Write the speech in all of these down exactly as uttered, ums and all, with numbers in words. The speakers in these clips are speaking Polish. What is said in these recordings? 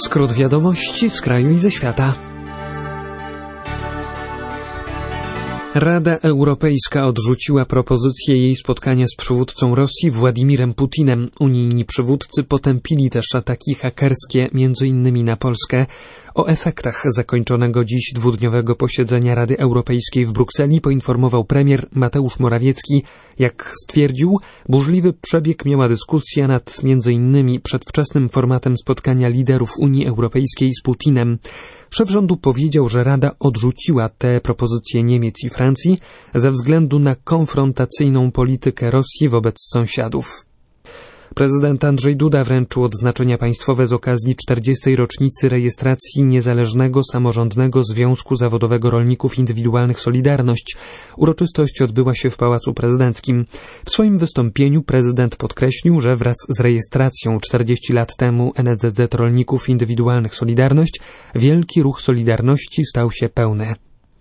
Skrót wiadomości z kraju i ze świata. Rada Europejska odrzuciła propozycję jej spotkania z przywódcą Rosji Władimirem Putinem. Unijni przywódcy potępili też ataki hakerskie, między innymi na Polskę. O efektach zakończonego dziś dwudniowego posiedzenia Rady Europejskiej w Brukseli poinformował premier Mateusz Morawiecki. Jak stwierdził, burzliwy przebieg miała dyskusja nad między innymi przedwczesnym formatem spotkania liderów Unii Europejskiej z Putinem. Szef rządu powiedział, że Rada odrzuciła te propozycje Niemiec i Francji ze względu na konfrontacyjną politykę Rosji wobec sąsiadów. Prezydent Andrzej Duda wręczył odznaczenia państwowe z okazji czterdziestej rocznicy rejestracji Niezależnego Samorządnego Związku Zawodowego Rolników Indywidualnych Solidarność. Uroczystość odbyła się w Pałacu Prezydenckim. W swoim wystąpieniu prezydent podkreślił, że wraz z rejestracją czterdzieści lat temu N Z Z Rolników Indywidualnych Solidarność wielki ruch Solidarności stał się pełny.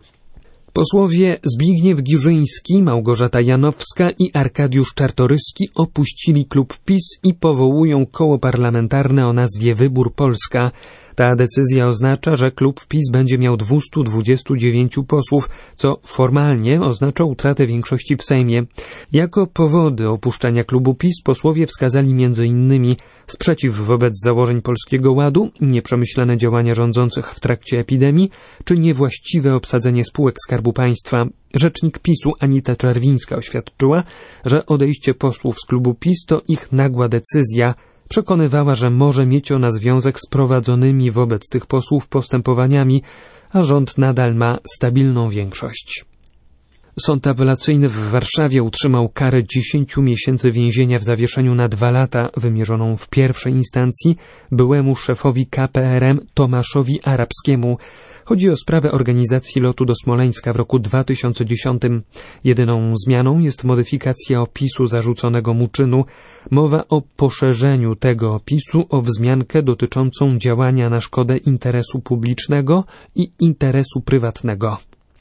Posłowie Zbigniew Giżyński, Małgorzata Janowska i Arkadiusz Czartoryski opuścili klub PiS i powołują koło parlamentarne o nazwie Wybór Polska. Ta decyzja oznacza, że klub PiS będzie miał dwieście dwadzieścia dziewięć posłów, co formalnie oznacza utratę większości w Sejmie. Jako powody opuszczenia klubu PiS posłowie wskazali między innymi sprzeciw wobec założeń Polskiego Ładu, nieprzemyślane działania rządzących w trakcie epidemii, czy niewłaściwe obsadzenie spółek Skarbu Państwa. Rzecznik PiSu Anita Czerwińska oświadczyła, że odejście posłów z klubu PiS to ich nagła decyzja. Przekonywała, że może mieć ona związek z prowadzonymi wobec tych posłów postępowaniami, a rząd nadal ma stabilną większość. Sąd apelacyjny w Warszawie utrzymał karę dziesięciu miesięcy więzienia w zawieszeniu na dwa lata wymierzoną w pierwszej instancji byłemu szefowi K P R M Tomaszowi Arabskiemu. Chodzi o sprawę organizacji lotu do Smoleńska w roku dwa tysiące dziesiątym. Jedyną zmianą jest modyfikacja opisu zarzuconego mu czynu. Mowa o poszerzeniu tego opisu o wzmiankę dotyczącą działania na szkodę interesu publicznego i interesu prywatnego.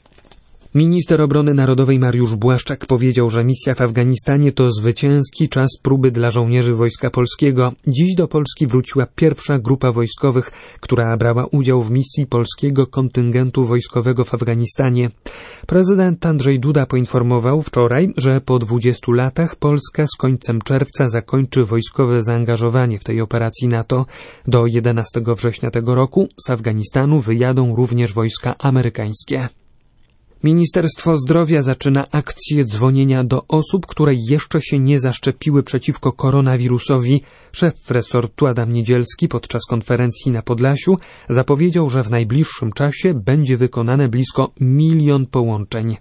Minister Obrony Narodowej Mariusz Błaszczak powiedział, że misja w Afganistanie to zwycięski czas próby dla żołnierzy Wojska Polskiego. Dziś do Polski wróciła pierwsza grupa wojskowych, która brała udział w misji polskiego kontyngentu wojskowego w Afganistanie. Prezydent Andrzej Duda poinformował wczoraj, że po dwudziestu latach Polska z końcem czerwca zakończy wojskowe zaangażowanie w tej operacji NATO. Do jedenastego września tego roku z Afganistanu wyjadą również wojska amerykańskie. Ministerstwo Zdrowia zaczyna akcję dzwonienia do osób, które jeszcze się nie zaszczepiły przeciwko koronawirusowi. Szef resortu Adam Niedzielski podczas konferencji na Podlasiu zapowiedział, że w najbliższym czasie będzie wykonane blisko milion połączeń.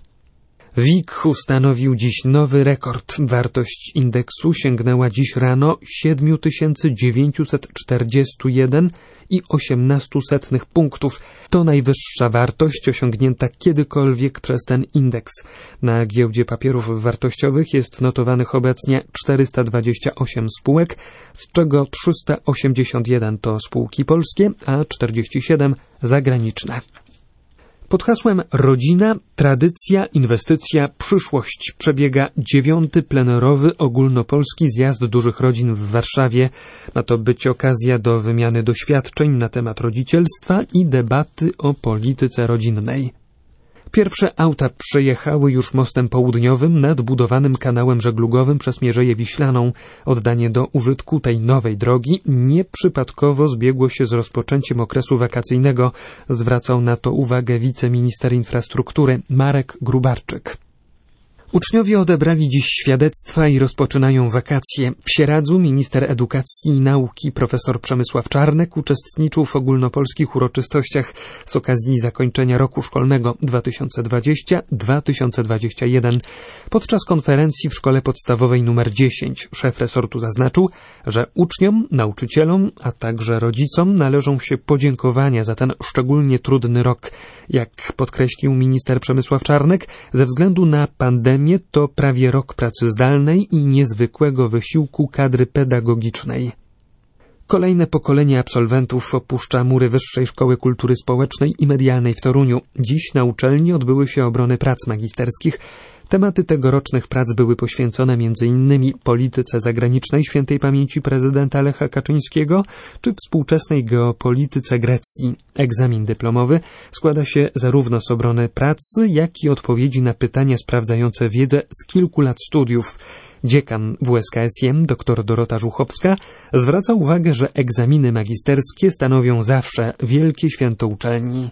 W I K ustanowił dziś nowy rekord. Wartość indeksu sięgnęła dziś rano siedem tysięcy dziewięćset czterdzieści jeden i osiemnaście setnych punktów. To najwyższa wartość osiągnięta kiedykolwiek przez ten indeks. Na giełdzie papierów wartościowych jest notowanych obecnie czterysta dwadzieścia osiem spółek, z czego trzysta osiemdziesiąt jeden to spółki polskie, a czterdzieści siedem zagraniczne. Pod hasłem Rodzina, tradycja, inwestycja, przyszłość przebiega dziewiąty plenerowy ogólnopolski zjazd dużych rodzin w Warszawie. Ma to być okazja do wymiany doświadczeń na temat rodzicielstwa i debaty o polityce rodzinnej. Pierwsze auta przejechały już mostem południowym nad budowanym kanałem żeglugowym przez Mierzeję Wiślaną. Oddanie do użytku tej nowej drogi nieprzypadkowo zbiegło się z rozpoczęciem okresu wakacyjnego. Zwracał na to uwagę wiceminister infrastruktury Marek Grubarczyk. Uczniowie odebrali dziś świadectwa i rozpoczynają wakacje. W Sieradzu minister edukacji i nauki profesor Przemysław Czarnek uczestniczył w ogólnopolskich uroczystościach z okazji zakończenia roku szkolnego dwa tysiące dwudziestego dwa tysiące dwudziestego pierwszego. Podczas konferencji w szkole podstawowej numer dziesięć szef resortu zaznaczył, że uczniom, nauczycielom, a także rodzicom należą się podziękowania za ten szczególnie trudny rok. Jak podkreślił minister Przemysław Czarnek, ze względu na pandemię to prawie rok pracy zdalnej i niezwykłego wysiłku kadry pedagogicznej. Kolejne pokolenie absolwentów opuszcza mury Wyższej Szkoły Kultury Społecznej i Medialnej w Toruniu. Dziś na uczelni odbyły się obrony prac magisterskich. Tematy tegorocznych prac były poświęcone między innymi polityce zagranicznej świętej pamięci prezydenta Lecha Kaczyńskiego czy współczesnej geopolityce Grecji. Egzamin dyplomowy składa się zarówno z obrony pracy, jak i odpowiedzi na pytania sprawdzające wiedzę z kilku lat studiów. Dziekan W S K S I M, dr Dorota Żuchowska, zwraca uwagę, że egzaminy magisterskie stanowią zawsze wielkie święto uczelni.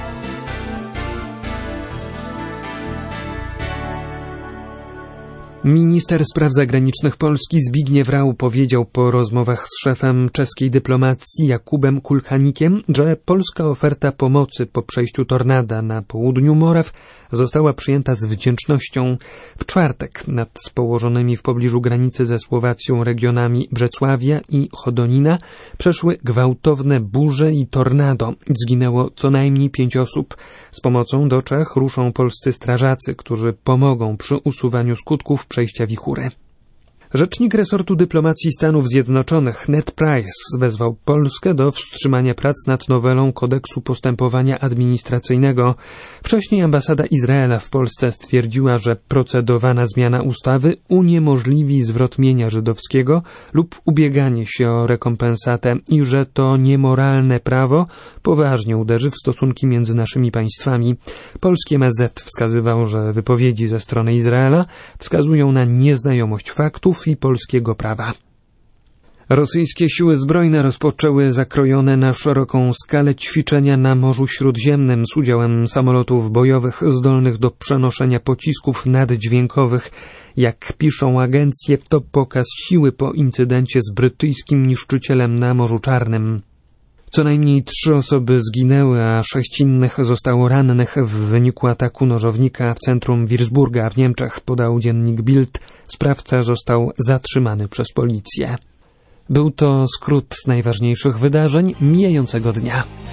Minister spraw zagranicznych Polski Zbigniew Rau powiedział po rozmowach z szefem czeskiej dyplomacji Jakubem Kulchanikiem, że polska oferta pomocy po przejściu tornada na południu Moraw została przyjęta z wdzięcznością. W czwartek nad położonymi w pobliżu granicy ze Słowacją regionami Brzecławia i Chodonina przeszły gwałtowne burze i tornado. Zginęło co najmniej pięć osób. Z pomocą do Czech ruszą polscy strażacy, którzy pomogą przy usuwaniu skutków przejścia wichury. Rzecznik resortu dyplomacji Stanów Zjednoczonych Ned Price wezwał Polskę do wstrzymania prac nad nowelą kodeksu postępowania administracyjnego. Wcześniej ambasada Izraela w Polsce stwierdziła, że procedowana zmiana ustawy uniemożliwi zwrot mienia żydowskiego lub ubieganie się o rekompensatę i że to niemoralne prawo poważnie uderzy w stosunki między naszymi państwami. Polski M S Z wskazywał, że wypowiedzi ze strony Izraela wskazują na nieznajomość faktów i polskiego prawa. Rosyjskie siły zbrojne rozpoczęły zakrojone na szeroką skalę ćwiczenia na Morzu Śródziemnym z udziałem samolotów bojowych zdolnych do przenoszenia pocisków naddźwiękowych. Jak piszą agencje, to pokaz siły po incydencie z brytyjskim niszczycielem na Morzu Czarnym. Co najmniej trzy osoby zginęły, a sześć innych zostało rannych w wyniku ataku nożownika w centrum Würzburga w Niemczech, podał dziennik Bild. Sprawca został zatrzymany przez policję. Był to skrót najważniejszych wydarzeń mijającego dnia.